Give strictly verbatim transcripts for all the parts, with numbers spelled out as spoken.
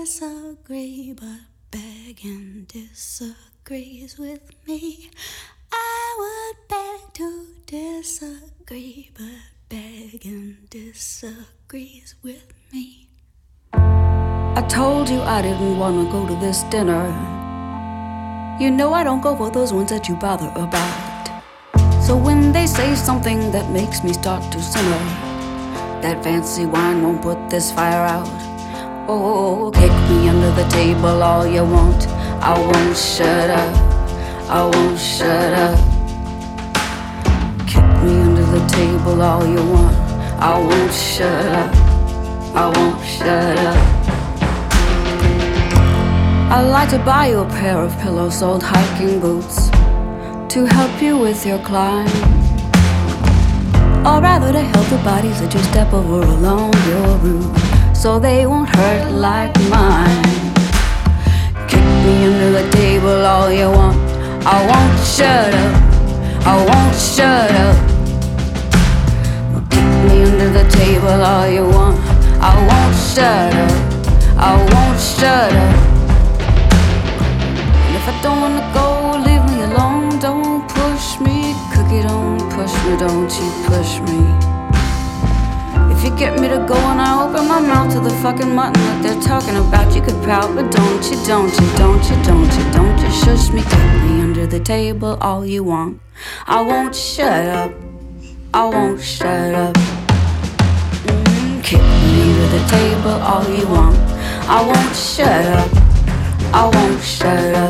disagree, but begging disagrees with me. I would beg to disagree, but begging disagrees with me. I told you I didn't want to go to this dinner. You know I don't go for those ones that you bother about. So when they say something that makes me start to simmer, that fancy wine won't put this fire out. Oh, kick me under the table all you want, I won't shut up, I won't shut up. Kick me under the table all you want, I won't shut up, I won't shut up. I'd like to buy you a pair of pillow-soled hiking boots to help you with your climb, or rather to help the bodies that you step over along your route, so they won't hurt like mine. Kick me under the table all you want, I won't shut up, I won't shut up. Kick me under the table all you want, I won't shut up, I won't shut up. And if I don't wanna go, leave me alone, don't push me. Cookie, don't push me, don't you push me. If you get me to go and I open my mouth to the fucking mutton that they're talking about, you could pout, but don't you, don't you, don't you, don't you, don't you shush me. Kick me under the table all you want, I won't shut up, I won't shut up. Mm, kick me under the table all you want, I won't shut up, I won't shut up.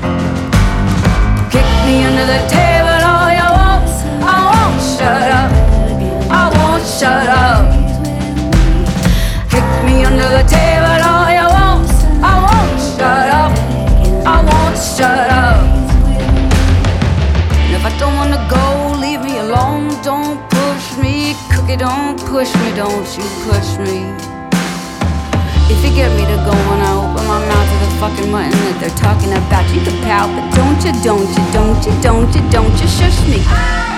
Kick me under the table all you want, I won't shut up, I won't shut up. Kick me under the table all you want, I won't shut up, I won't shut up. And if I don't wanna go, leave me alone, don't push me. Cookie, don't push me, don't you push me. If you get me to go and I open my mouth to the fucking mutton that they're talking about, you can pout, but don't you, don't you, don't you, don't you, don't you shush me.